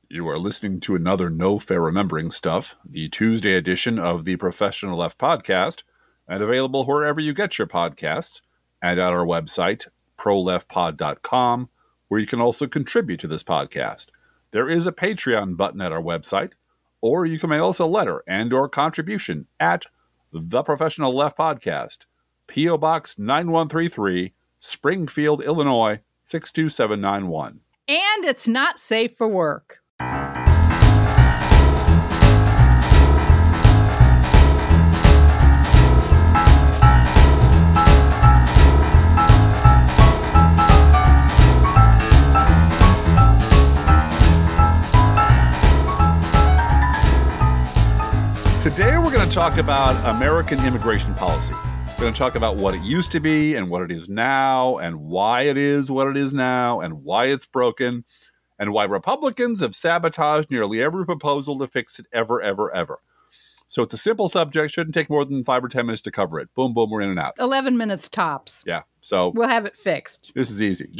You are listening to another No Fair Remembering Stuff, the Tuesday edition of the Professional Left Podcast, and available wherever you get your podcasts, and at our website, proleftpod.com, where you can also contribute to this podcast. There is a Patreon button at our website, or you can mail us a letter and or contribution at The Professional Left Podcast, P.O. Box 9133, Springfield, Illinois, 62791. And it's not safe for work. Today we're going to talk about American immigration policy. We're going to talk about what it used to be and what it is now and why it is what it is now and why it's broken and why Republicans have sabotaged nearly every proposal to fix it ever. So it's a simple subject. Shouldn't take more than 5 or 10 minutes to cover it. Boom, boom, we're in and out. 11 minutes tops. Yeah. So we'll have it fixed. This is easy.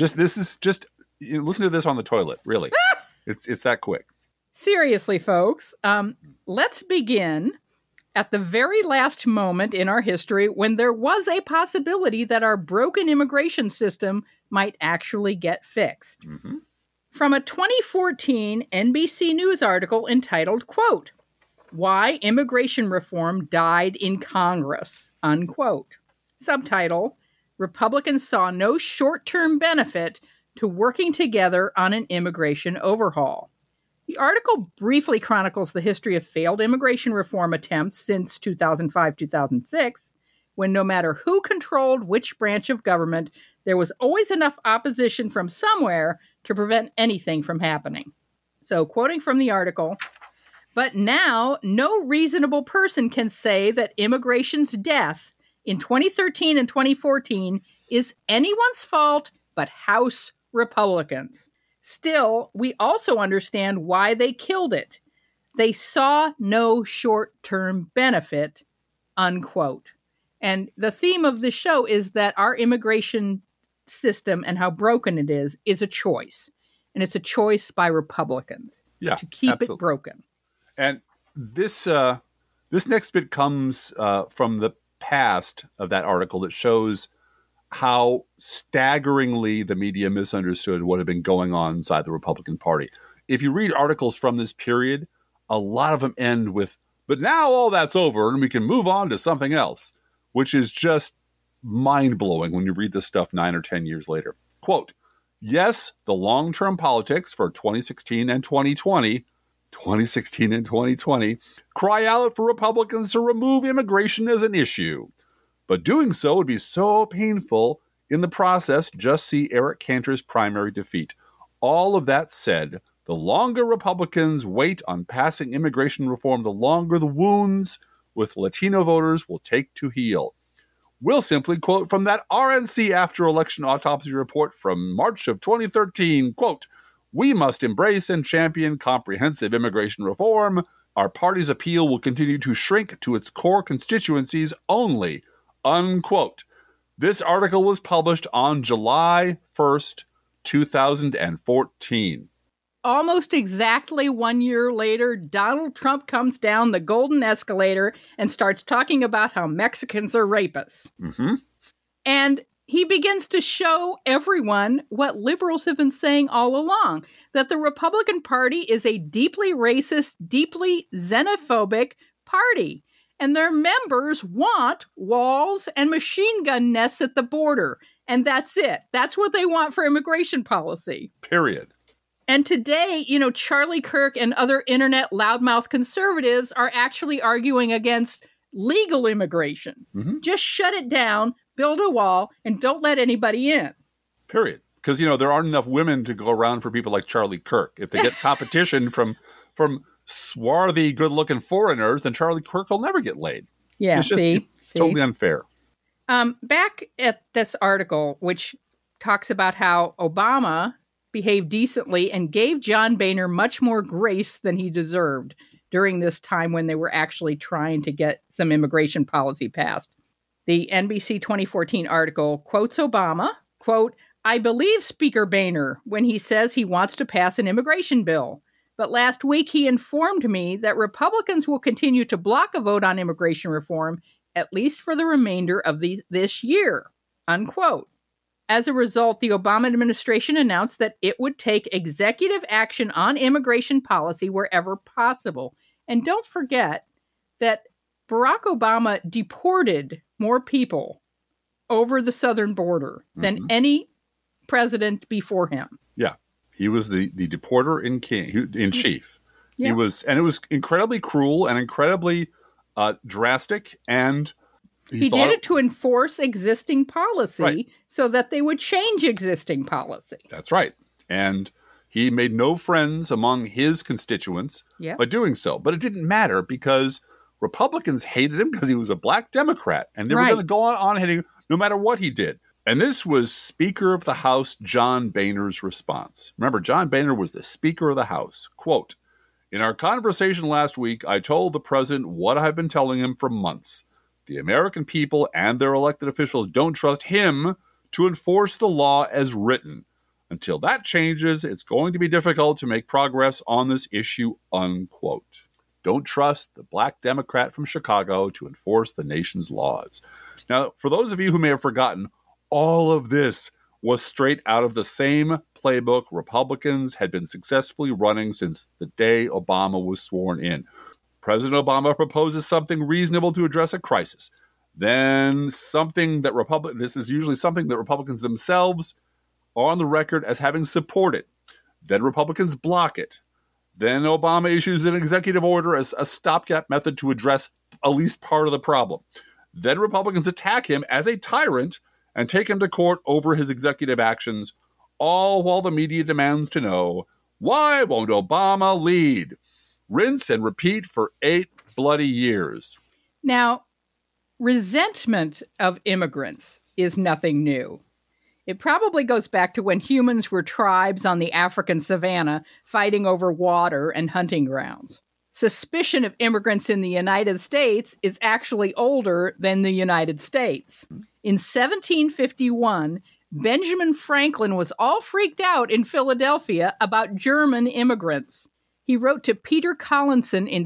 Listen to this on the toilet. Really. It's that quick. Seriously, folks, let's begin at the very last moment in our history when there was a possibility that our broken immigration system might actually get fixed. Mm-hmm. From a 2014 NBC News article entitled, quote, "Why Immigration Reform Died in Congress," unquote. Subtitle, "Republicans saw no short-term benefit to working together on an immigration overhaul." The article briefly chronicles the history of failed immigration reform attempts since 2005-2006, when no matter who controlled which branch of government, there was always enough opposition from somewhere to prevent anything from happening. So, quoting from the article, "But now, no reasonable person can say that immigration's death in 2013 and 2014 is anyone's fault but House Republicans. Still, we also understand why they killed it. They saw no short-term benefit," unquote. And the theme of the show is that our immigration system and how broken it is a choice. And it's a choice by Republicans to keep it broken. And this next bit comes from the past of that article that shows how staggeringly the media misunderstood what had been going on inside the Republican Party. If you read articles from this period, a lot of them end with, "But now all that's over and we can move on to something else," which is just mind-blowing when you read this stuff 9 or 10 years later. Quote, "Yes, the long-term politics for 2016 and 2020 cry out for Republicans to remove immigration as an issue. But doing so would be so painful. In the process, just see Eric Cantor's primary defeat. All of that said, the longer Republicans wait on passing immigration reform, the longer the wounds with Latino voters will take to heal." We'll simply quote from that RNC after-election autopsy report from March of 2013, quote, "We must embrace and champion comprehensive immigration reform. Our party's appeal will continue to shrink to its core constituencies only," unquote. This article was published on July 1st, 2014. Almost exactly 1 year later, Donald Trump comes down the golden escalator and starts talking about how Mexicans are rapists. Mm-hmm. And he begins to show everyone what liberals have been saying all along, that the Republican Party is a deeply racist, deeply xenophobic party. And their members want walls and machine gun nests at the border. And that's it. That's what they want for immigration policy. Period. And today, Charlie Kirk and other internet loudmouth conservatives are actually arguing against legal immigration. Mm-hmm. Just shut it down, build a wall, and don't let anybody in. Period. Because, there aren't enough women to go around for people like Charlie Kirk. If they get competition from swarthy, good-looking foreigners, then Charlie Kirk will never get laid. Yeah, it's totally unfair. Back at this article, which talks about how Obama behaved decently and gave John Boehner much more grace than he deserved during this time when they were actually trying to get some immigration policy passed. The NBC 2014 article quotes Obama, quote, "I believe Speaker Boehner when he says he wants to pass an immigration bill. But last week he informed me that Republicans will continue to block a vote on immigration reform, at least for the remainder of this year, unquote. As a result, the Obama administration announced that it would take executive action on immigration policy wherever possible. And don't forget that Barack Obama deported more people over the southern border than any president before him. Yeah. He was the deporter in chief. Yeah. He was, and it was incredibly cruel and incredibly drastic. And he did it to enforce existing policy, right, so that they would change existing policy. That's right. And he made no friends among his constituents by doing so. But it didn't matter because Republicans hated him because he was a black Democrat. And they were going to go on hating him no matter what he did. And this was Speaker of the House John Boehner's response. Remember, John Boehner was the Speaker of the House. Quote, "In our conversation last week, I told the president what I've been telling him for months. The American people and their elected officials don't trust him to enforce the law as written. Until that changes, it's going to be difficult to make progress on this issue," unquote. Don't trust the black Democrat from Chicago to enforce the nation's laws. Now, for those of you who may have forgotten, all of this was straight out of the same playbook Republicans had been successfully running since the day Obama was sworn in. President Obama proposes something reasonable to address a crisis. Then something that this is usually something that Republicans themselves are on the record as having supported. Then Republicans block it. Then Obama issues an executive order as a stopgap method to address at least part of the problem. Then Republicans attack him as a tyrant and take him to court over his executive actions, all while the media demands to know, why won't Obama lead? Rinse and repeat for 8 bloody years. Now, resentment of immigrants is nothing new. It probably goes back to when humans were tribes on the African savanna fighting over water and hunting grounds. Suspicion of immigrants in the United States is actually older than the United States. In 1751, Benjamin Franklin was all freaked out in Philadelphia about German immigrants. He wrote to Peter Collinson in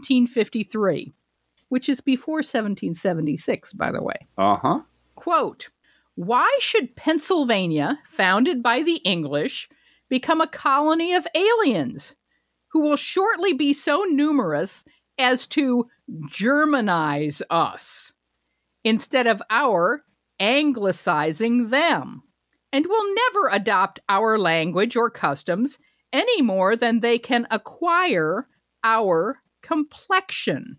1753, which is before 1776, by the way. Quote, "Why should Pennsylvania, founded by the English, become a colony of aliens who will shortly be so numerous as to Germanize us, instead of our Anglicizing them, and will never adopt our language or customs any more than they can acquire our complexion,"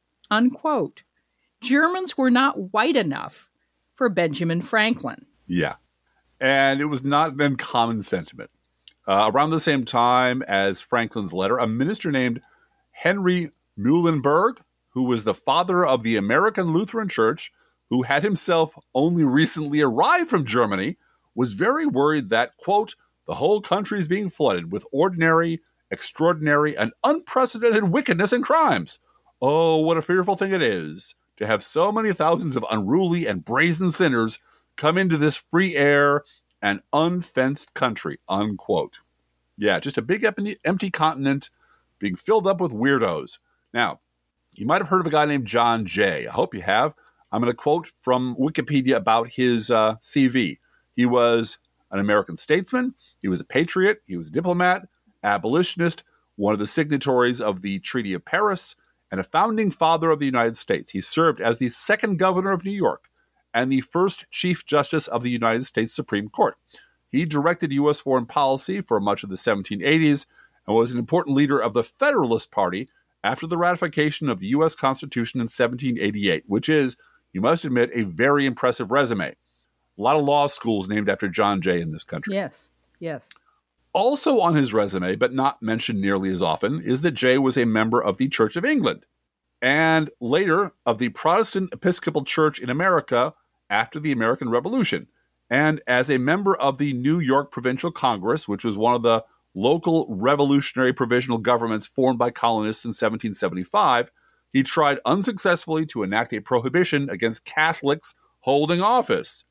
unquote. Germans were not white enough for Benjamin Franklin. Yeah. And it was not then common sentiment. Around the same time as Franklin's letter, a minister named Henry Muhlenberg, who was the father of the American Lutheran Church, who had himself only recently arrived from Germany, was very worried that, quote, "the whole country is being flooded with ordinary, extraordinary, and unprecedented wickedness and crimes. Oh, what a fearful thing it is to have so many thousands of unruly and brazen sinners come into this free air and unfenced country," unquote. Yeah, just a big empty continent being filled up with weirdos. Now, you might have heard of a guy named John Jay. I hope you have. I'm going to quote from Wikipedia about his CV. He was an American statesman. He was a patriot. He was a diplomat, abolitionist, one of the signatories of the Treaty of Paris, and a founding father of the United States. He served as the second governor of New York and the first Chief Justice of the United States Supreme Court. He directed U.S. foreign policy for much of the 1780s and was an important leader of the Federalist Party after the ratification of the U.S. Constitution in 1788, which is, you must admit, a very impressive resume. A lot of law schools named after John Jay in this country. Yes, yes. Also on his resume, but not mentioned nearly as often, is that Jay was a member of the Church of England and later of the Protestant Episcopal Church in America after the American Revolution, and as a member of the New York Provincial Congress, which was one of the local revolutionary provisional governments formed by colonists in 1775, he tried unsuccessfully to enact a prohibition against Catholics holding office.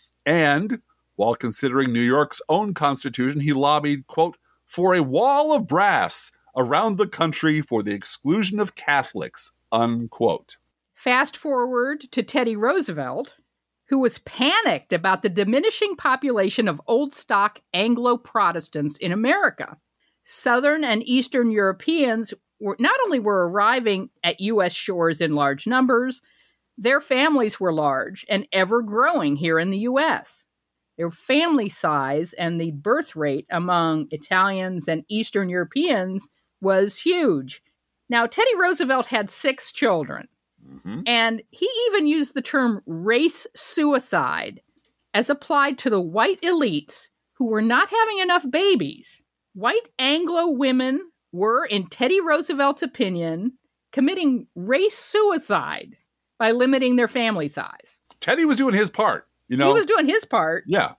And while considering New York's own constitution, he lobbied, quote, "for a wall of brass around the country for the exclusion of Catholics, unquote. Fast forward to Teddy Roosevelt, who was panicked about the diminishing population of old stock Anglo-Protestants in America. Southern and Eastern Europeans not only were arriving at U.S. shores in large numbers, their families were large and ever growing here in the U.S. Their family size and the birth rate among Italians and Eastern Europeans was huge. Now, Teddy Roosevelt had 6 children, and he even used the term race suicide as applied to the white elites who were not having enough babies. White Anglo women were, in Teddy Roosevelt's opinion, committing race suicide by limiting their family size. Teddy was doing his part, He was doing his part. Yeah.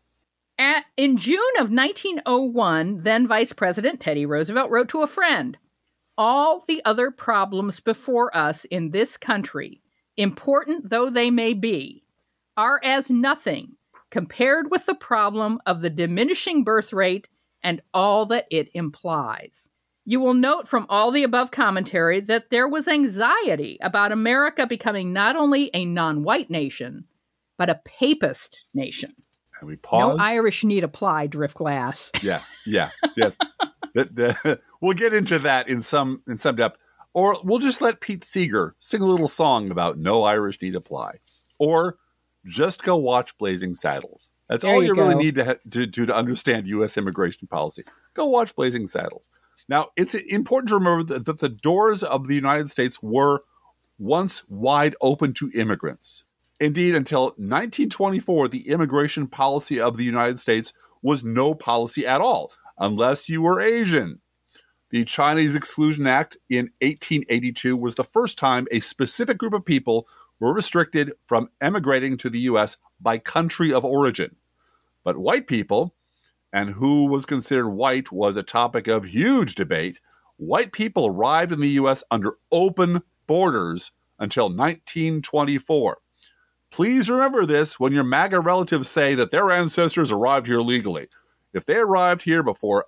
In June of 1901, then Vice President Teddy Roosevelt wrote to a friend, "All the other problems before us in this country, important though they may be, are as nothing compared with the problem of the diminishing birth rate and all that it implies." You will note from all the above commentary that there was anxiety about America becoming not only a non-white nation, but a papist nation. And we pause. No Irish need apply, Driftglass. Yeah, yes. We'll get into that in some depth. Or we'll just let Pete Seeger sing a little song about no Irish need apply. Or just go watch Blazing Saddles. That's all you really need to understand U.S. immigration policy. Go watch Blazing Saddles. Now, it's important to remember that the doors of the United States were once wide open to immigrants. Indeed, until 1924, the immigration policy of the United States was no policy at all, unless you were Asian. The Chinese Exclusion Act in 1882 was the first time a specific group of people were restricted from emigrating to the U.S. by country of origin. But white people, and who was considered white was a topic of huge debate, white people arrived in the U.S. under open borders until 1924. Please remember this when your MAGA relatives say that their ancestors arrived here legally. If they arrived here before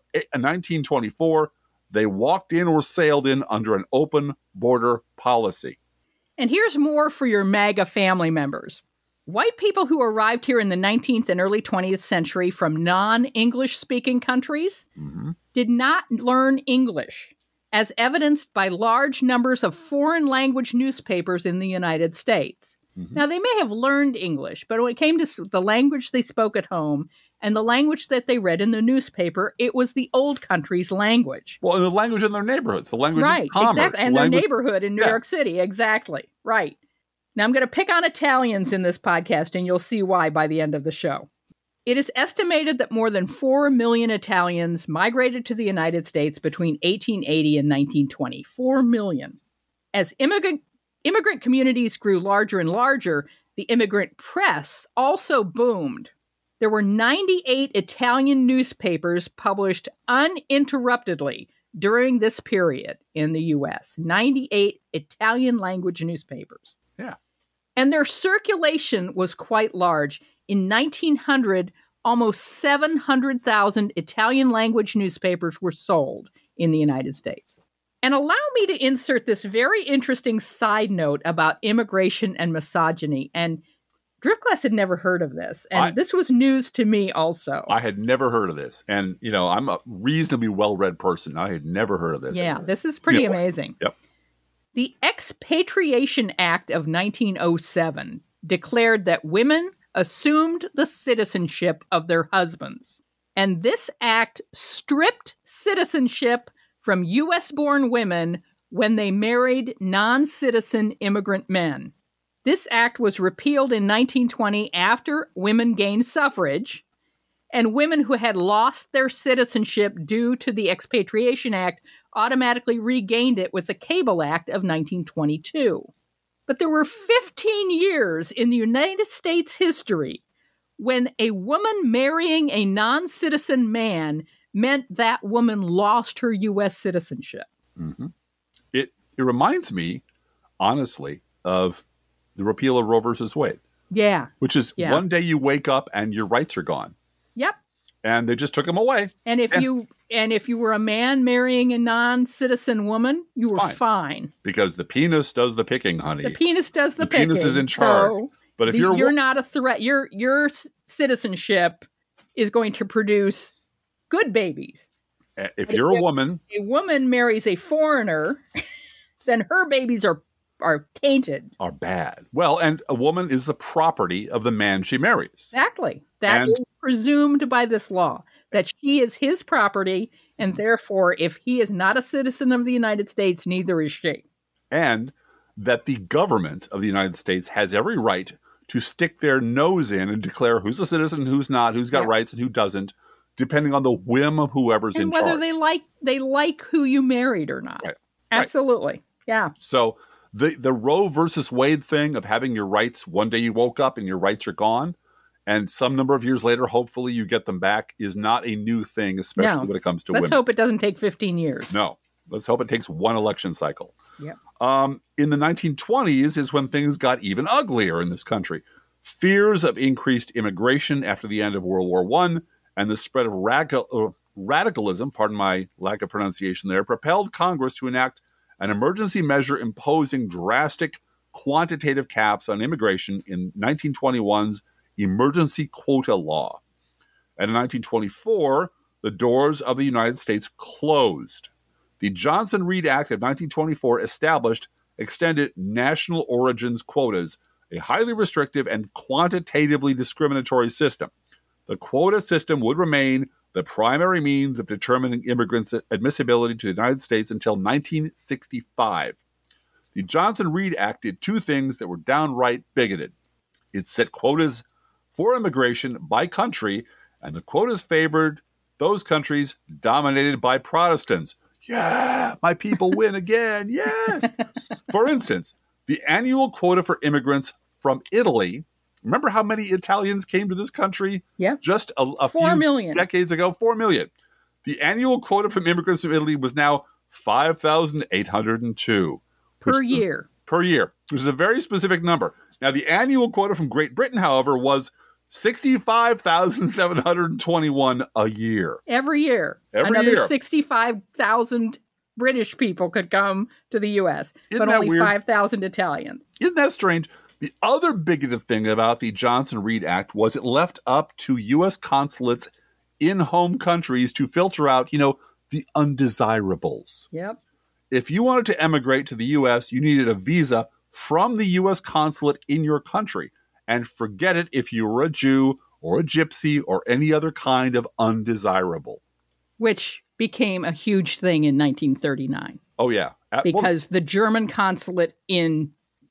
1924, they walked in or sailed in under an open border policy. And here's more for your MAGA family members. White people who arrived here in the 19th and early 20th century from non-English speaking countries did not learn English, as evidenced by large numbers of foreign language newspapers in the United States. Now, they may have learned English, but when it came to the language they spoke at home and the language that they read in the newspaper, it was the old country's language. Well, the language in their neighborhoods, the language right, in commerce. Exactly, and their neighborhood in New York City, exactly, right. Now, I'm going to pick on Italians in this podcast, and you'll see why by the end of the show. It is estimated that more than 4 million Italians migrated to the United States between 1880 and 1920. 4 million. As immigrant communities grew larger and larger, the immigrant press also boomed. There were 98 Italian newspapers published uninterruptedly during this period in the U.S. 98 Italian language newspapers. Yeah. And their circulation was quite large. In 1900, almost 700,000 Italian language newspapers were sold in the United States. And allow me to insert this very interesting side note about immigration and misogyny. And Driftglass had never heard of this. And this was news to me also. I had never heard of this. And, I'm a reasonably well-read person. I had never heard of this. Yeah, this is pretty amazing. Yep. The Expatriation Act of 1907 declared that women assumed the citizenship of their husbands. And this act stripped citizenship from U.S.-born women when they married non-citizen immigrant men. This act was repealed in 1920 after women gained suffrage, and women who had lost their citizenship due to the Expatriation Act automatically regained it with the Cable Act of 1922. But there were 15 years in the United States history when a woman marrying a non-citizen man meant that woman lost her U.S. citizenship. Mm-hmm. It reminds me, honestly, of the repeal of Roe versus Wade. Yeah. Which is one day you wake up and your rights are gone. Yep. And they just took them away. And if And if you were a man marrying a non-citizen woman, you were fine. Because the penis does the picking, honey. The penis does the picking. The penis is in charge. So but if you're not a threat, your citizenship is going to produce good babies. If you're a woman marries a foreigner, then her babies are tainted. Are bad. Well, and a woman is the property of the man she marries. Exactly. That is presumed by this law, that she is his property, and therefore, if he is not a citizen of the United States, neither is she. And that the government of the United States has every right to stick their nose in and declare who's a citizen, who's not, who's got rights and who doesn't, depending on the whim of whoever's in charge. And whether they like who you married or not. Right. Absolutely. Right. Yeah. So the Roe versus Wade thing of having your rights, one day you woke up and your rights are gone, and some number of years later, hopefully you get them back, is not a new thing, especially when it comes to women. Let's hope it doesn't take 15 years. No. Let's hope it takes one election cycle. Yep. In the 1920s is when things got even uglier in this country. Fears of increased immigration after the end of World War I and the spread of radicalism, pardon my lack of pronunciation there, propelled Congress to enact an emergency measure imposing drastic quantitative caps on immigration in 1921's Emergency Quota Law. And in 1924, the doors of the United States closed. The Johnson-Reed Act of 1924 established extended national origins quotas, a highly restrictive and quantitatively discriminatory system. The quota system would remain the primary means of determining immigrants' admissibility to the United States until 1965. The Johnson-Reed Act did two things that were downright bigoted. It set quotas for immigration by country, and the quotas favored those countries dominated by Protestants. Yeah, my people win again. Yes. For instance, the annual quota for immigrants from Italy. Remember how many Italians came to this country? Yeah. Just a few decades ago? 4 million. The annual quota from immigrants from Italy was now 5,802. Per year. Per year, which is a very specific number. Now, the annual quota from Great Britain, however, was 65,721 a year. Every year. Another 65,000 British people could come to the U.S., but only 5,000 Italians. Isn't that strange? The other bigoted thing about the Johnson-Reed Act was it left up to U.S. consulates in home countries to filter out, the undesirables. Yep. If you wanted to emigrate to the U.S., you needed a visa from the U.S. consulate in your country. And forget it if you were a Jew or a gypsy or any other kind of undesirable. Which became a huge thing in 1939. Oh, yeah. Because the German consulate the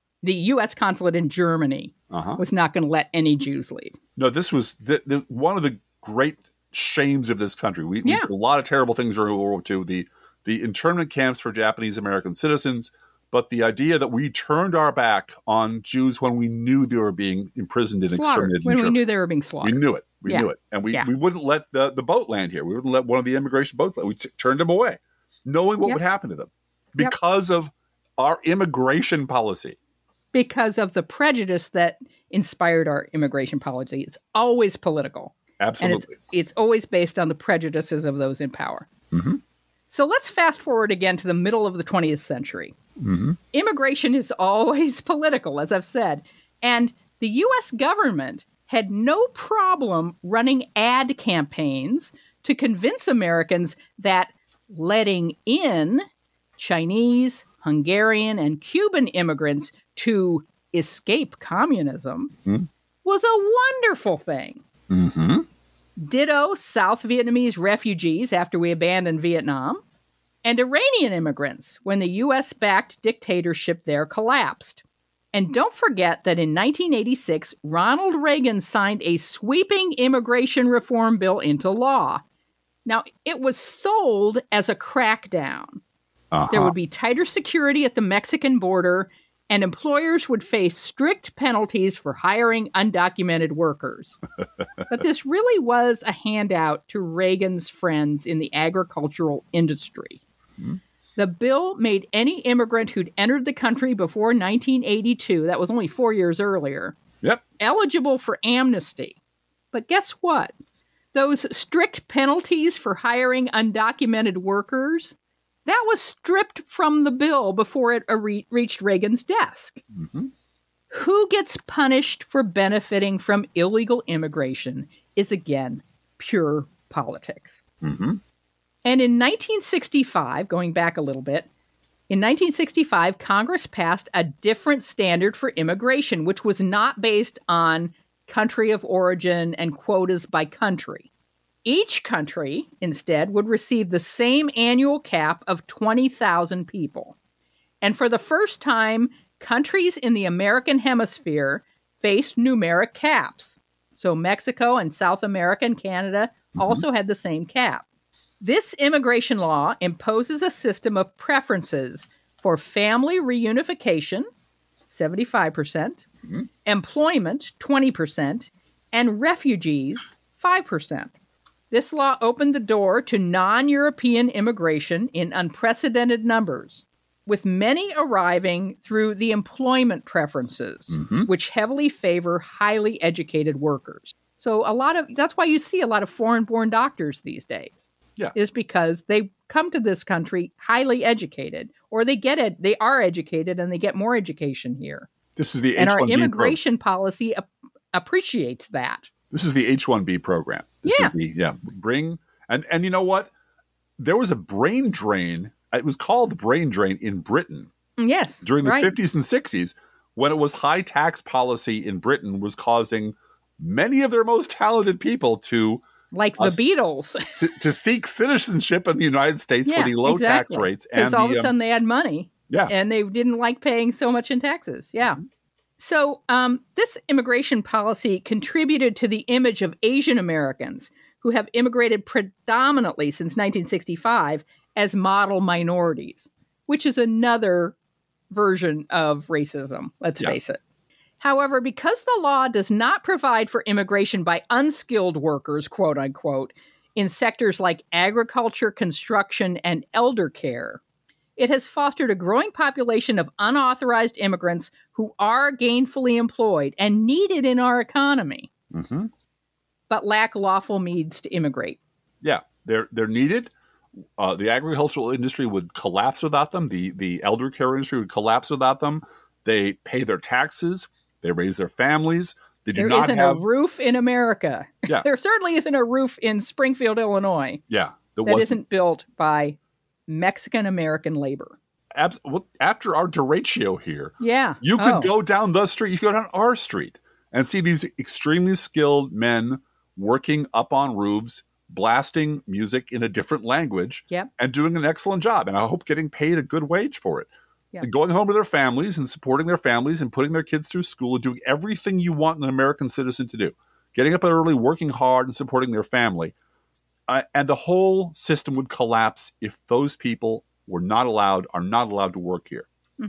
U.S. consulate in Germany was not going to let any Jews leave. No, this was one of the great shames of this country. We did a lot of terrible things during World War II. The internment camps for Japanese American citizens, but the idea that we turned our back on Jews when we knew they were being imprisoned and exterminated. When we knew they were being slaughtered. We knew it. We knew it. And we wouldn't let the boat land here. We wouldn't let one of the immigration boats land. We turned them away, knowing what would happen to them because of our immigration policy. Because of the prejudice that inspired our immigration policy. It's always political. Absolutely. And it's always based on the prejudices of those in power. Mm-hmm. So let's fast forward again to the middle of the 20th century. Mm-hmm. Immigration is always political, as I've said. And the U.S. government had no problem running ad campaigns to convince Americans that letting in Chinese, Hungarian, and Cuban immigrants to escape communism was a wonderful thing. Mm-hmm. Ditto South Vietnamese refugees after we abandoned Vietnam, and Iranian immigrants when the U.S.-backed dictatorship there collapsed. And don't forget that in 1986, Ronald Reagan signed a sweeping immigration reform bill into law. Now, it was sold as a crackdown. There would be tighter security at the Mexican border, and employers would face strict penalties for hiring undocumented workers. But this really was a handout to Reagan's friends in the agricultural industry. Mm-hmm. The bill made any immigrant who'd entered the country before 1982, that was only 4 years earlier, eligible for amnesty. But guess what? Those strict penalties for hiring undocumented workers, that was stripped from the bill before it reached Reagan's desk. Mm-hmm. Who gets punished for benefiting from illegal immigration is, again, pure politics. Mm-hmm. And in 1965, going back a little bit, in 1965, Congress passed a different standard for immigration, which was not based on country of origin and quotas by country. Each country, instead, would receive the same annual cap of 20,000 people. And for the first time, countries in the American hemisphere faced numeric caps. So Mexico and South America and Canada also had the same cap. This immigration law imposes a system of preferences for family reunification, 75%, employment, 20%, and refugees, 5%. This law opened the door to non-European immigration in unprecedented numbers, with many arriving through the employment preferences, which heavily favor highly educated workers. So that's why you see a lot of foreign-born doctors these days. Yeah. Is because they come to this country highly educated, or they are educated and they get more education here. This is the and H-1B our immigration policy appreciates that. This is the H-1B program. This is the, and you know what? There was a brain drain. It was called the brain drain in Britain. Yes. During the 50s and 60s, when it was high tax policy in Britain was causing many of their most talented people to like the Beatles, to seek citizenship in the United States for the low tax rates. Because all of a sudden they had money. Yeah. And they didn't like paying so much in taxes. Yeah. So this immigration policy contributed to the image of Asian Americans who have immigrated predominantly since 1965 as model minorities, which is another version of racism, let's face it. However, because the law does not provide for immigration by unskilled workers, quote unquote, in sectors like agriculture, construction, and elder care, it has fostered a growing population of unauthorized immigrants who are gainfully employed and needed in our economy, but lack lawful means to immigrate. Yeah, they're needed. The agricultural industry would collapse without them. The elder care industry would collapse without them. They pay their taxes. They raise their families. There isn't a roof in America. Yeah. There certainly isn't a roof in Springfield, Illinois. Yeah. That isn't built by Mexican-American labor. After our derecho here, you could go down the street, you could go down our street and see these extremely skilled men working up on roofs, blasting music in a different language, and doing an excellent job. And I hope getting paid a good wage for it. And going home to their families and supporting their families and putting their kids through school and doing everything you want an American citizen to do. Getting up early, working hard, and supporting their family. And the whole system would collapse if those people are not allowed to work here.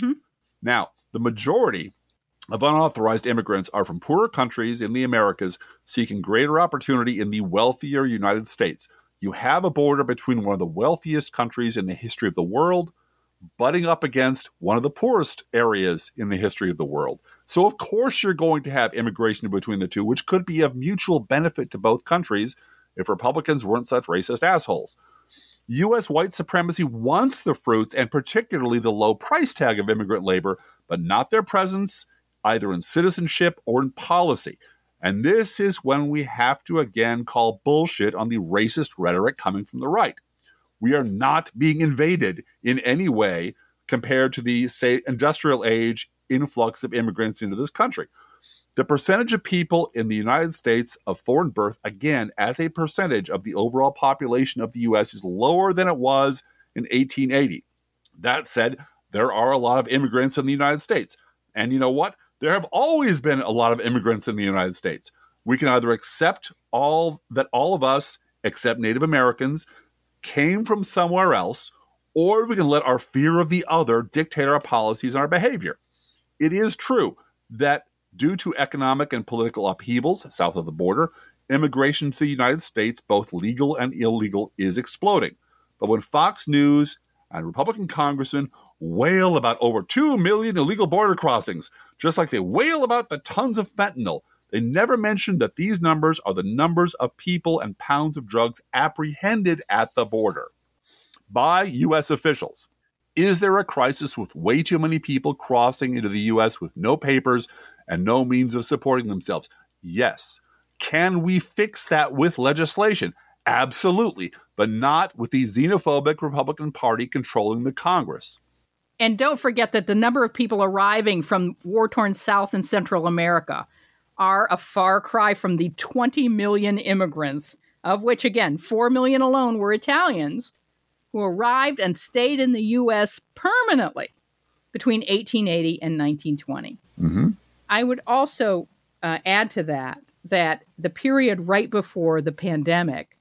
Now, the majority of unauthorized immigrants are from poorer countries in the Americas seeking greater opportunity in the wealthier United States. You have a border between one of the wealthiest countries in the history of the world butting up against one of the poorest areas in the history of the world. So, of course, you're going to have immigration between the two, which could be of mutual benefit to both countries if Republicans weren't such racist assholes. U.S. white supremacy wants the fruits and particularly the low price tag of immigrant labor, but not their presence either in citizenship or in policy. And this is when we have to again call bullshit on the racist rhetoric coming from the right. We are not being invaded in any way compared to the, say, industrial age influx of immigrants into this country. The percentage of people in the United States of foreign birth, again, as a percentage of the overall population of the U.S., is lower than it was in 1880. That said, there are a lot of immigrants in the United States. And you know what? There have always been a lot of immigrants in the United States. We can either accept all of us, except Native Americans, came from somewhere else, or we can let our fear of the other dictate our policies and our behavior. It is true that due to economic and political upheavals south of the border, immigration to the United States, both legal and illegal, is exploding. But when Fox News and Republican congressmen wail about over 2 million illegal border crossings, just like they wail about the tons of fentanyl They never mentioned that these numbers are the numbers of people and pounds of drugs apprehended at the border by U.S. officials. Is there a crisis with way too many people crossing into the U.S. with no papers and no means of supporting themselves? Yes. Can we fix that with legislation? Absolutely, but not with the xenophobic Republican Party controlling the Congress. And don't forget that the number of people arriving from war-torn South and Central America are a far cry from the 20 million immigrants, of which, again, 4 million alone were Italians, who arrived and stayed in the U.S. permanently between 1880 and 1920. Mm-hmm. I would also add to that the period right before the pandemic,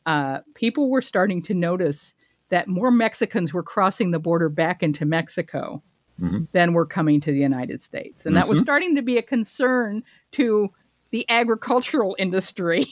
people were starting to notice that more Mexicans were crossing the border back into Mexico than were coming to the United States. And that was starting to be a concern to the agricultural industry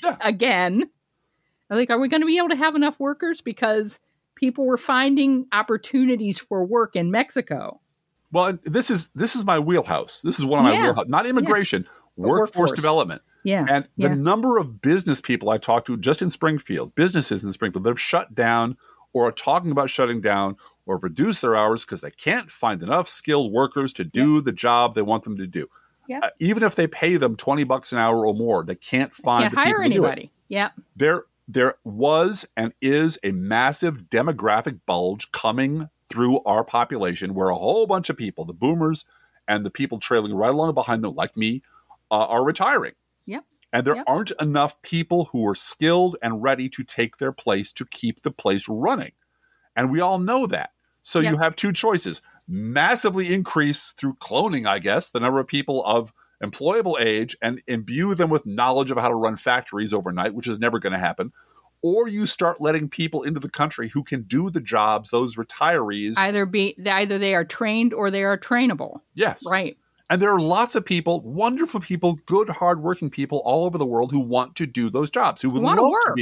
again. Like, are we going to be able to have enough workers? Because people were finding opportunities for work in Mexico. Well, this is my wheelhouse. This is one of my wheelhouse. Not immigration, workforce development. Yeah. And the number of business people I talked to just in Springfield, businesses in Springfield that have shut down or are talking about shutting down or reduce their hours because they can't find enough skilled workers to do the job they want them to do. Yeah. Even if they pay them $20 an hour or more, they can't find the hire people to anybody. do it. Yeah. There was and is a massive demographic bulge coming through our population where a whole bunch of people, the boomers and the people trailing right along behind them like me, are retiring. Yep. And there aren't enough people who are skilled and ready to take their place to keep the place running. And we all know that. So you have two choices. Massively increase through cloning, I guess, the number of people of employable age and imbue them with knowledge of how to run factories overnight, which is never going to happen. Or you start letting people into the country who can do the jobs those retirees. Either they are trained or they are trainable. Yes. Right. And there are lots of people, wonderful people, good, hardworking people all over the world who want to do those jobs, who would love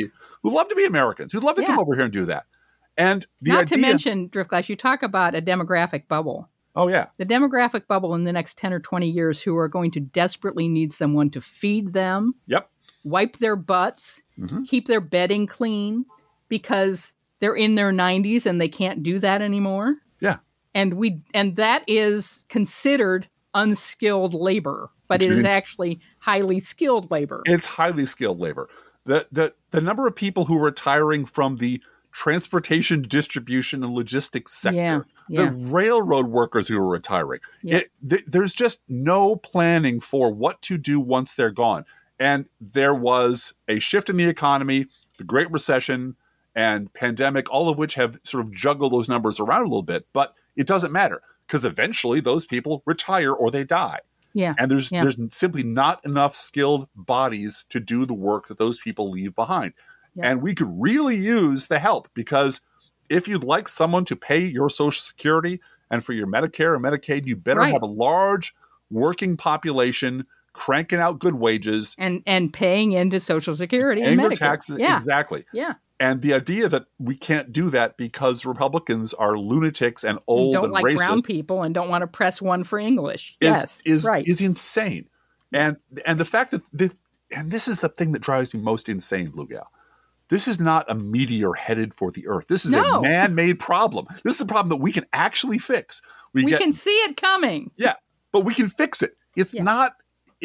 to be Americans, who'd love to come over here and do that. And Not to mention, Driftglass, you talk about a demographic bubble. Oh, yeah. The demographic bubble in the next 10 or 20 years who are going to desperately need someone to feed them, wipe their butts, keep their bedding clean, because they're in their 90s and they can't do that anymore. Yeah. And that is considered unskilled labor, but it is actually highly skilled labor. It's highly skilled labor. The number of people who are retiring from the transportation, distribution, and logistics sector, the railroad workers who are retiring. There's just no planning for what to do once they're gone. And there was a shift in the economy, the Great Recession and pandemic, all of which have sort of juggled those numbers around a little bit. But it doesn't matter because eventually those people retire or they die. Yeah. And there's simply not enough skilled bodies to do the work that those people leave behind. Yeah. And we could really use the help, because if you'd like someone to pay your Social Security and for your Medicare and Medicaid, you better have a large working population cranking out good wages. And paying into Social Security and Medicare. Your taxes. Yeah. Exactly. Yeah. And the idea that we can't do that because Republicans are lunatics and old and racist. Don't like brown people and don't want to press one for English. Is insane. And the fact that and this is the thing that drives me most insane, Blue Gal. This is not a meteor headed for the Earth. This is a man-made problem. This is a problem that we can actually fix. We can see it coming. Yeah, but we can fix it. It's not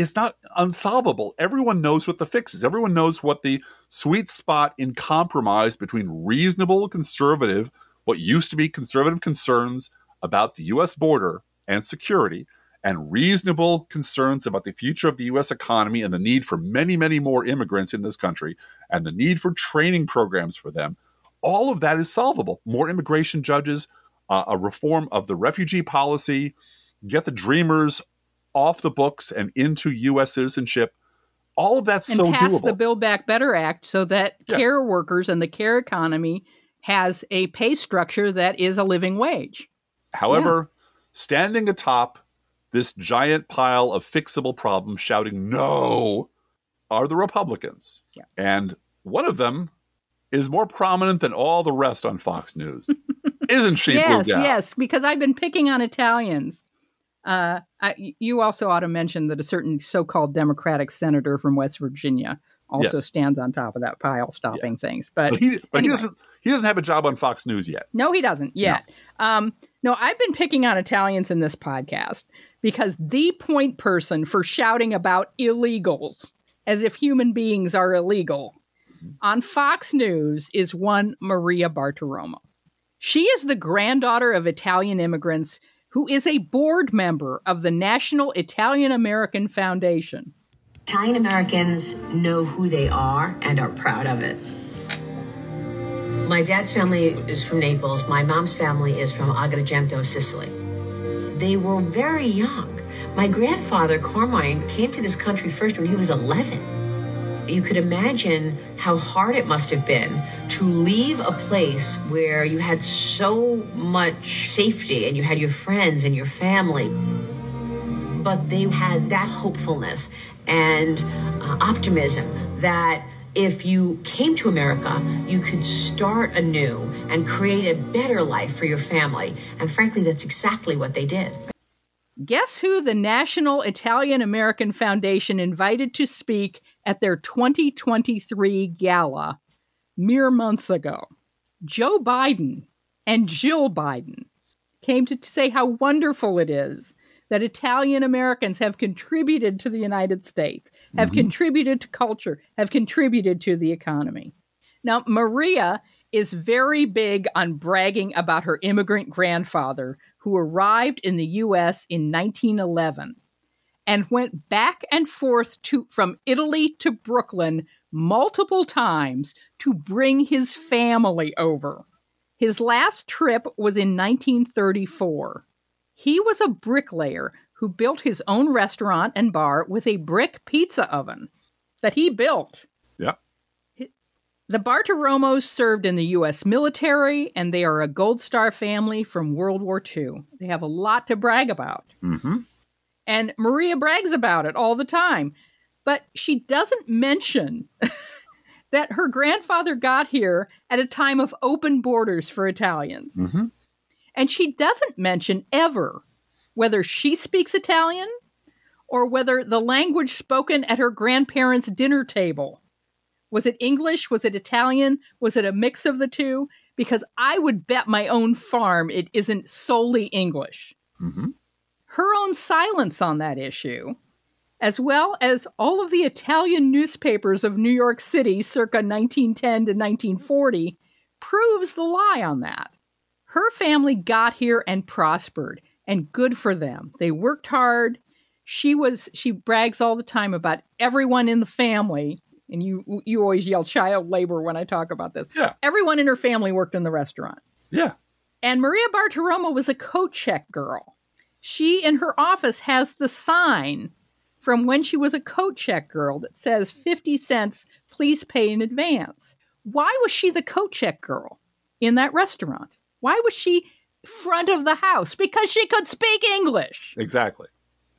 unsolvable. Everyone knows what the fix is. Everyone knows what the sweet spot in compromise between reasonable conservative, what used to be conservative concerns about the U.S. border and security, and reasonable concerns about the future of the U.S. economy and the need for many, many more immigrants in this country and the need for training programs for them. All of that is solvable. More immigration judges, a reform of the refugee policy, get the dreamers off the books and into U.S. citizenship. All of that's so doable. And pass the Build Back Better Act so that care workers and the care economy has a pay structure that is a living wage. However, standing atop this giant pile of fixable problems shouting no are the Republicans. Yeah. And one of them is more prominent than all the rest on Fox News. Isn't she, Blue Gal? Yes, because I've been picking on Italians You also ought to mention that a certain so-called Democratic senator from West Virginia also stands on top of that pile, stopping things. But he anyway. he doesn't have a job on Fox News yet. No, he doesn't yet. No, I've been picking on Italians in this podcast because the point person for shouting about illegals as if human beings are illegal on Fox News is one Maria Bartiromo. She is the granddaughter of Italian immigrants who is a board member of the National Italian American Foundation. Italian Americans know who they are and are proud of it. My dad's family is from Naples. My mom's family is from Agrigento, Sicily. They were very young. My grandfather, Carmine, came to this country first when he was 11. You could imagine how hard it must have been to leave a place where you had so much safety and you had your friends and your family. But they had that hopefulness and optimism that if you came to America, you could start anew and create a better life for your family. And frankly, that's exactly what they did. Guess who the National Italian American Foundation invited to speak at their 2023 gala mere months ago? Joe Biden and Jill Biden came to say how wonderful it is that Italian Americans have contributed to the United States, have contributed to culture, have contributed to the economy. Now, Maria is very big on bragging about her immigrant grandfather who arrived in the U.S. in 1911 and went back and forth from Italy to Brooklyn multiple times to bring his family over. His last trip was in 1934. He was a bricklayer who built his own restaurant and bar with a brick pizza oven that he built. Yeah. The Bartiromos served in the U.S. military, and they are a Gold Star family from World War II. They have a lot to brag about. Mm-hmm. And Maria brags about it all the time. But she doesn't mention that her grandfather got here at a time of open borders for Italians. Mm-hmm. And she doesn't mention ever whether she speaks Italian or whether the language spoken at her grandparents' dinner table. Was it English? Was it Italian? Was it a mix of the two? Because I would bet my own farm it isn't solely English. Mm-hmm. Her own silence on that issue, as well as all of the Italian newspapers of New York City circa 1910 to 1940, proves the lie on that. Her family got here and prospered, and good for them. They worked hard. She brags all the time about everyone in the family, and you always yell child labor when I talk about this. Yeah. Everyone in her family worked in the restaurant. Yeah. And Maria Bartiromo was a coat check girl. She, in her office, has the sign from when she was a coat check girl that says 50 cents, please pay in advance. Why was she the coat check girl in that restaurant? Why was she front of the house? Because she could speak English. Exactly.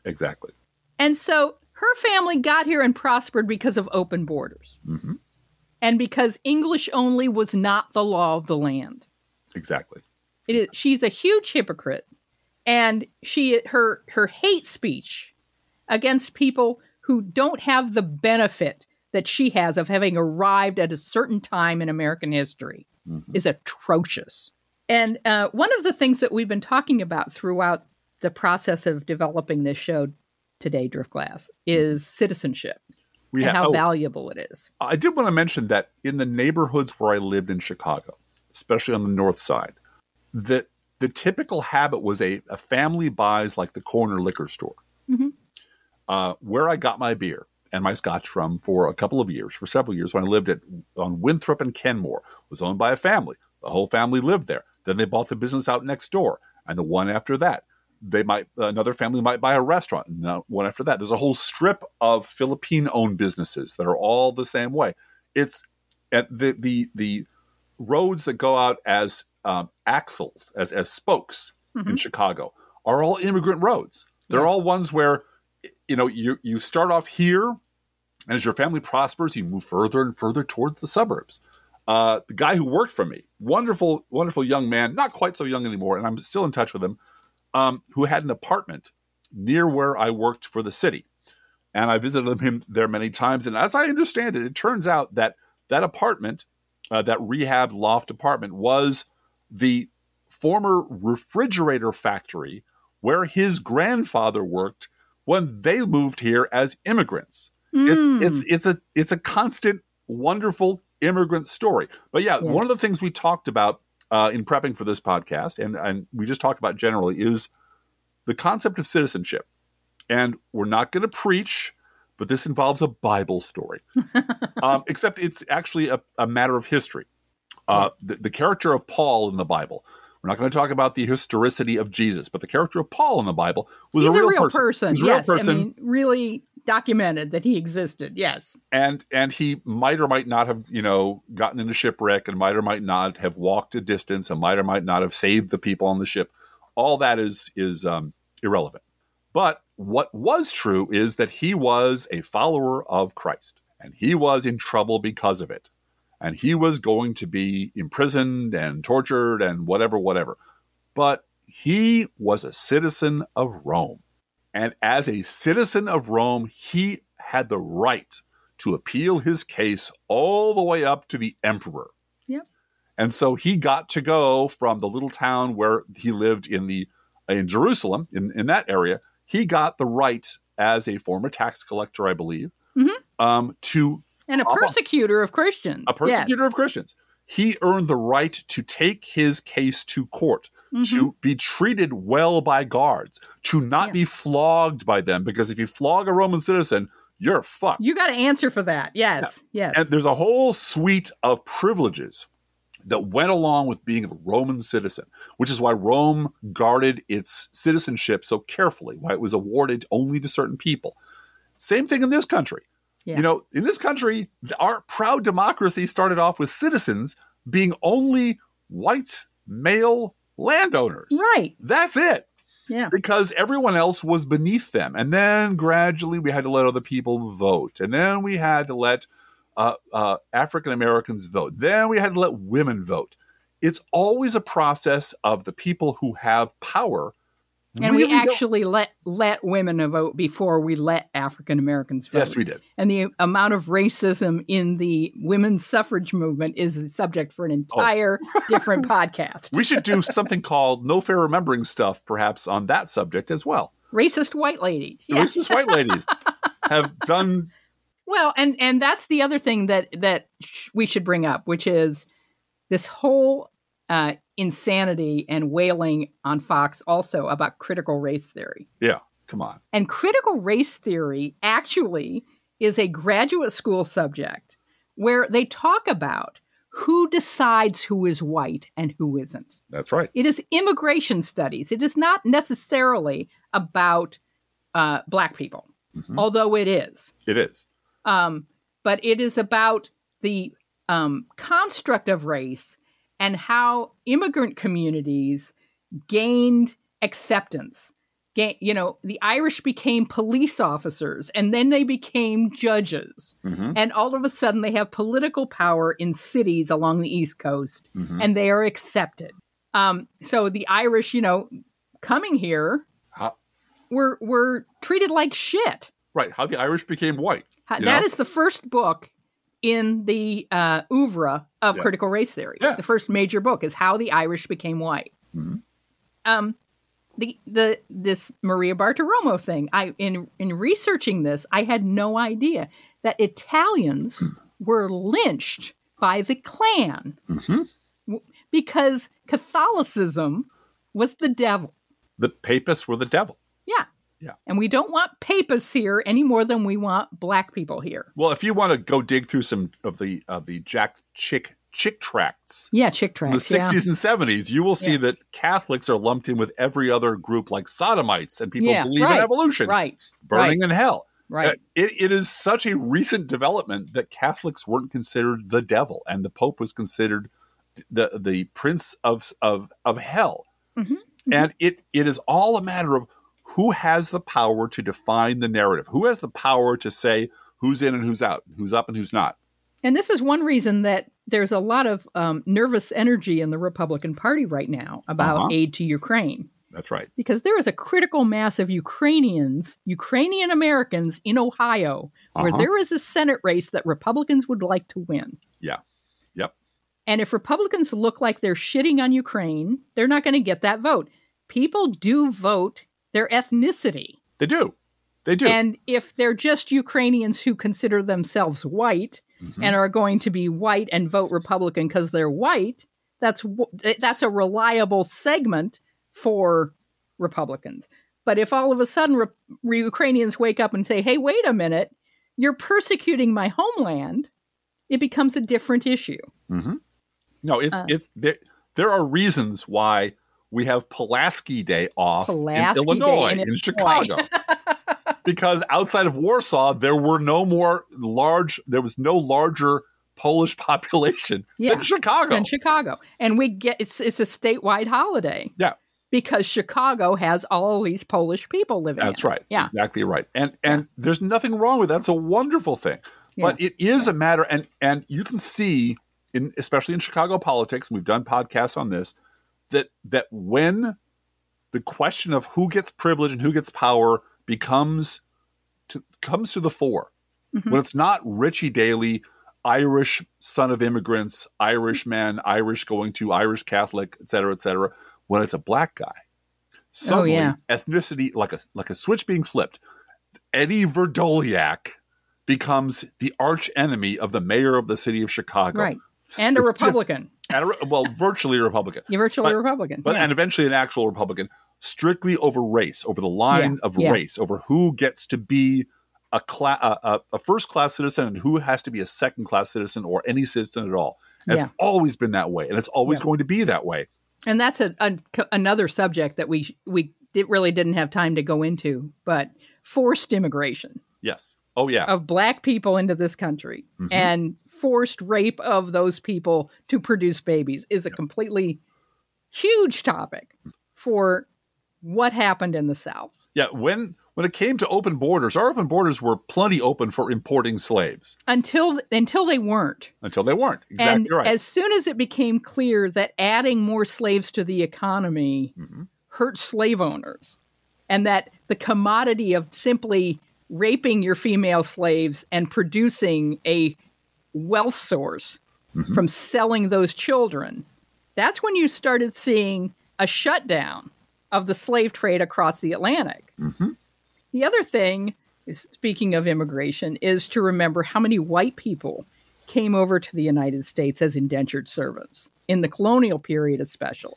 And so her family got here and prospered because of open borders. Mm-hmm. And because English only was not the law of the land. Exactly. It is. She's a huge hypocrite. And her hate speech against people who don't have the benefit that she has of having arrived at a certain time in American history is atrocious. And one of the things that we've been talking about throughout the process of developing this show today, Driftglass, is citizenship and how valuable it is. I did want to mention that in the neighborhoods where I lived in Chicago, especially on the north side, that the typical habit was a family buys like the corner liquor store, where I got my beer and my scotch from for several years when I lived on Winthrop and Kenmore. It was owned by a family. The whole family lived there. Then they bought the business out next door, and the one after that, another family might buy a restaurant, and one after that. There's a whole strip of Philippine-owned businesses that are all the same way. It's at the roads that go out as axles, as spokes in Chicago, are all immigrant roads. They're all ones where you start off here, and as your family prospers, you move further and further towards the suburbs. The guy who worked for me, wonderful, wonderful young man, not quite so young anymore, and I'm still in touch with him, who had an apartment near where I worked for the city. And I visited him there many times. And as I understand it, it turns out that that apartment, that rehab loft apartment, was the former refrigerator factory where his grandfather worked when they moved here as immigrants. It's a constant, wonderful immigrant story. But yeah, one of the things we talked about in prepping for this podcast, and we just talked about generally, is the concept of citizenship. And we're not going to preach, but this involves a Bible story. Except it's actually a matter of history. The character of Paul in the Bible. We're not going to talk about the historicity of Jesus, but the character of Paul in the Bible was a real person. He's a real person. I mean, really documented that he existed. Yes. And he might or might not have, gotten into shipwreck, and might or might not have walked a distance, and might or might not have saved the people on the ship. All that is irrelevant. But what was true is that he was a follower of Christ, and he was in trouble because of it. And he was going to be imprisoned and tortured and whatever. But he was a citizen of Rome. And as a citizen of Rome, he had the right to appeal his case all the way up to the emperor. Yep. And so he got to go from the little town where he lived in Jerusalem, in that area. He got the right, as a former tax collector, I believe, to... And a persecutor of Christians. A persecutor of Christians. He earned the right to take his case to court, to be treated well by guards, to not be flogged by them, because if you flog a Roman citizen, you're fucked. You got to answer for that. Yes. And there's a whole suite of privileges that went along with being a Roman citizen, which is why Rome guarded its citizenship so carefully, why it was awarded only to certain people. Same thing in this country. Yeah. In this country, our proud democracy started off with citizens being only white male landowners. Right. That's it. Yeah. Because everyone else was beneath them. And then gradually we had to let other people vote. And then we had to let African Americans vote. Then we had to let women vote. It's always a process of the people who have power. And really we actually let women vote before we let African Americans vote. Yes, we did. And the amount of racism in the women's suffrage movement is the subject for an entire different podcast. We should do something called No Fair Remembering Stuff, perhaps, on that subject as well. Racist white ladies. Yeah. Racist white ladies have done... Well, and that's the other thing that we should bring up, which is this whole insanity and wailing on Fox also about critical race theory. Yeah, come on. And critical race theory actually is a graduate school subject where they talk about who decides who is white and who isn't. That's right. It is immigration studies. It is not necessarily about Black people, although it is. It is. But it is about the construct of race and how immigrant communities gained acceptance. The Irish became police officers, and then they became judges. And all of a sudden, they have political power in cities along the East Coast, and they are accepted. So the Irish, coming here, were treated like shit. Right. How the Irish became white. That is the first book in the oeuvre of critical race theory. Yeah. The first major book is How the Irish Became White. This Maria Bartiromo thing. In researching this, I had no idea that Italians were lynched by the Klan because Catholicism was the devil. The papists were the devil. Yeah. Yeah. And we don't want papists here any more than we want Black people here. Well, if you want to go dig through some of the Jack Chick tracts. Yeah, Chick tracts. The 60s and 70s, you will see that Catholics are lumped in with every other group like sodomites and people believe in evolution. Right. Burning in hell. Right. It is such a recent development that Catholics weren't considered the devil, and the Pope was considered the prince of hell. And it is all a matter of who has the power to define the narrative? Who has the power to say who's in and who's out, who's up and who's not? And this is one reason that there's a lot of nervous energy in the Republican Party right now about aid to Ukraine. That's right. Because there is a critical mass of Ukrainian Americans in Ohio, where there is a Senate race that Republicans would like to win. Yeah. Yep. And if Republicans look like they're shitting on Ukraine, they're not going to get that vote. People do vote their ethnicity. They do. They do. And if they're just Ukrainians who consider themselves white and are going to be white and vote Republican because they're white, that's a reliable segment for Republicans. But if all of a sudden Ukrainians wake up and say, hey, wait a minute, you're persecuting my homeland, it becomes a different issue. Mm-hmm. No, there are reasons why we have Pulaski Day off in Illinois, in Chicago. Because outside of Warsaw, there was no larger Polish population than Chicago. And it's a statewide holiday. Yeah. Because Chicago has all these Polish people living That's in right. It. Yeah. Exactly right. And there's nothing wrong with that. It's a wonderful thing. But it is a matter, and you can see, especially in Chicago politics, and we've done podcasts on this, that when the question of who gets privilege and who gets power comes to the fore, when it's not Richie Daley, Irish son of immigrants, Irish man, Irish going to Irish Catholic, et cetera, when it's a black guy, suddenly ethnicity, like a switch being flipped, Eddie Verdoliak becomes the arch enemy of the mayor of the city of Chicago. Right. And a Republican. Virtually a Republican. You're virtually a Republican. And eventually an actual Republican, strictly over race, over the line of race, over who gets to be a first-class citizen and who has to be a second-class citizen or any citizen at all. And it's always been that way, and it's always going to be that way. And that's another subject that we really didn't have time to go into, but forced immigration. Yes. Oh, yeah. Of black people into this country and forced rape of those people to produce babies is a completely huge topic for what happened in the South. Yeah, when it came to open borders, our open borders were plenty open for importing slaves. Until they weren't. Until they weren't. Exactly right. As soon as it became clear that adding more slaves to the economy hurt slave owners, and that the commodity of simply raping your female slaves and producing a wealth source from selling those children, that's when you started seeing a shutdown of the slave trade across the Atlantic. The other thing, speaking of immigration, is to remember how many white people came over to the United States as indentured servants in the colonial period, especially.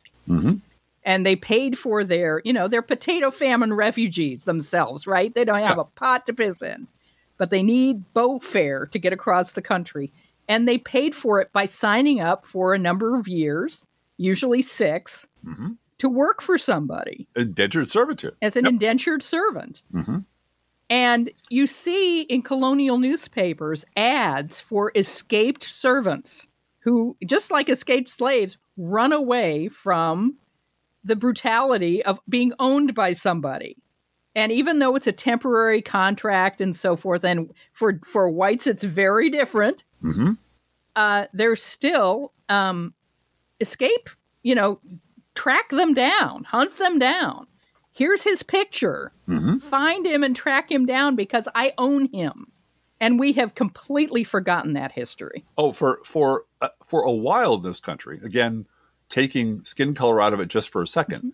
And they paid for their potato famine refugees themselves, right? They don't have a pot to piss in, but they need boat fare to get across the country. And they paid for it by signing up for a number of years, usually 6, to work for somebody. Indentured servitude. As an indentured servant. And you see in colonial newspapers ads for escaped servants who, just like escaped slaves, run away from the brutality of being owned by somebody. And even though it's a temporary contract and so forth, and for whites it's very different, there's still escape, track them down, hunt them down. Here's his picture. Find him and track him down because I own him. And we have completely forgotten that history. Oh, for a while in this country, again, taking skin color out of it just for a second,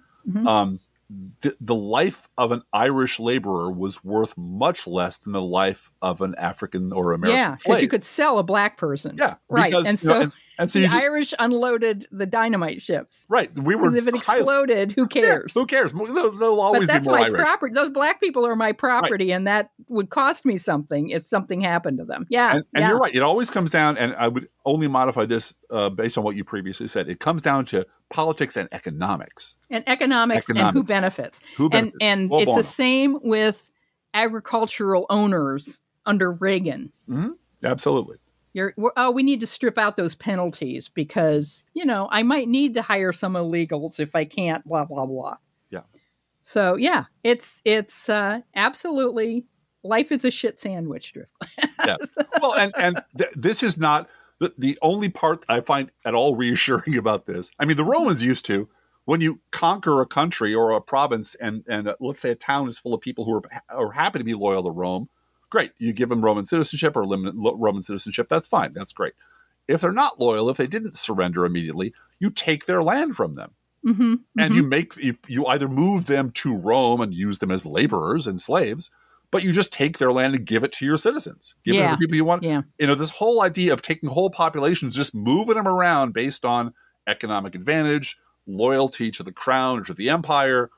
the life of an Irish laborer was worth much less than the life of an African or American slave. Because you could sell a black person. Yeah. Right. Because, and so the Irish unloaded the dynamite ships. Right. Because if it exploded, who cares? Who cares? There'll always be more my Irish. property. Those black people are my property, and that would cost me something if something happened to them. Yeah. And you're right. It always comes down, and I would only modify this based on what you previously said. It comes down to politics and economics. And economics. And who benefits. And it's the same with agricultural owners under Reagan. Absolutely. We need to strip out those penalties because, I might need to hire some illegals if I can't, blah, blah, blah. Yeah. So, yeah, it's absolutely, life is a shit sandwich, Driftglass. Yeah. Well, and this is not the only part I find at all reassuring about this. I mean, the Romans used to, When you conquer a country or a province and let's say a town is full of people who are happy to be loyal to Rome, great. You give them Roman citizenship or limited Roman citizenship. That's fine. That's great. If they're not loyal, if they didn't surrender immediately, you take their land from them. Mm-hmm, and you either move them to Rome and use them as laborers and slaves, but you just take their land and give it to your citizens. Give it to the people you want. Yeah. This whole idea of taking whole populations, just moving them around based on economic advantage, loyalty to the crown or to the empire,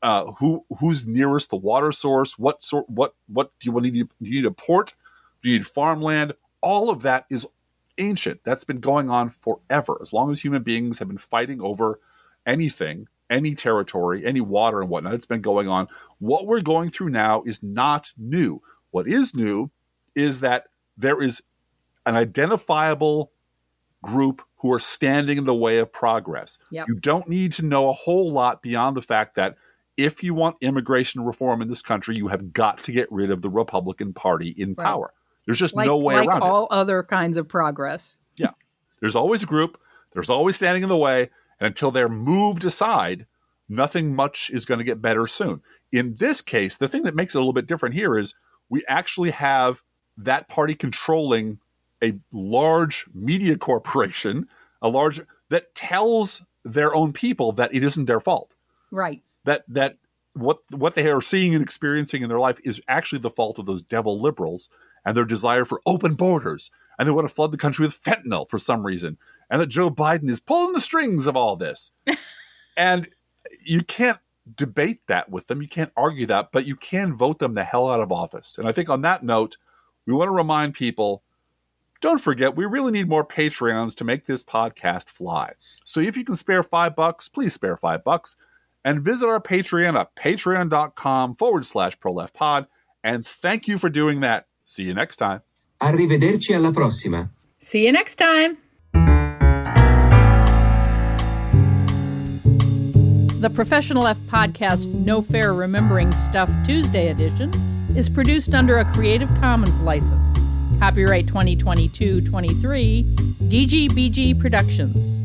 who's nearest the water source, what do you need? Do you need a port? Do you need farmland? All of that is ancient. That's been going on forever. As long as human beings have been fighting over anything, any territory, any water and whatnot, it's been going on. What we're going through now is not new. What is new is that there is an identifiable group who are standing in the way of progress. Yep. You don't need to know a whole lot beyond the fact that if you want immigration reform in this country, you have got to get rid of the Republican Party in power. There's just no way around it. Like all other kinds of progress. Yeah. There's always a group. There's always standing in the way. And until they're moved aside, nothing much is going to get better soon. In this case, the thing that makes it a little bit different here is we actually have that party controlling a large media corporation, that tells their own people that it isn't their fault. Right. That what they are seeing and experiencing in their life is actually the fault of those devil liberals and their desire for open borders. And they want to flood the country with fentanyl for some reason. And that Joe Biden is pulling the strings of all this. And you can't debate that with them. You can't argue that, but you can vote them the hell out of office. And I think on that note, we want to remind people, don't forget, we really need more Patreons to make this podcast fly. So if you can spare $5, please spare $5 and visit our Patreon at patreon.com/proleftpod. And thank you for doing that. See you next time. Arrivederci alla prossima. See you next time. The Professional Left podcast No Fair Remembering Stuff Tuesday edition is produced under a Creative Commons license. Copyright 2022-23, DGBG Productions.